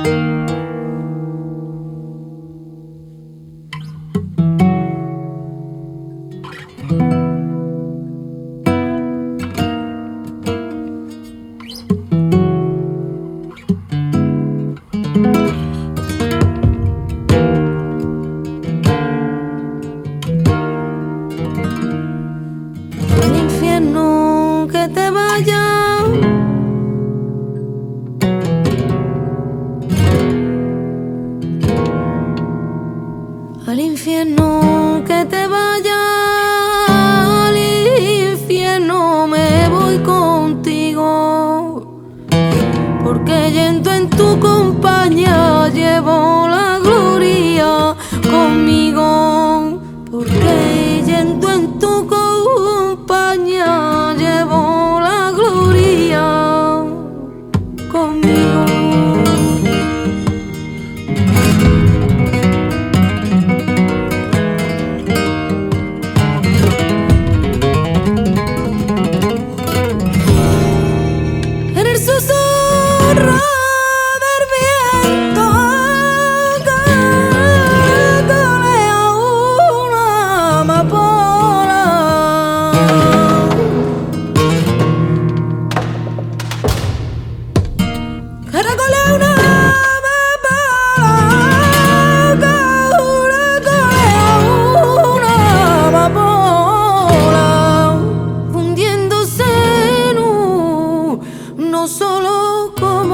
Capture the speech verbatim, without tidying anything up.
Que te vaya, al infierno que te vaya, al infierno me voy contigo, porque yendo en tu compañía llevo la gloria conmigo, porque yendo en tu compañía llevo la gloria conmigo. En el susurro del viento golea una amapola. Caracolea una amapola, caracolea una amapola, fundiéndose en un no solo con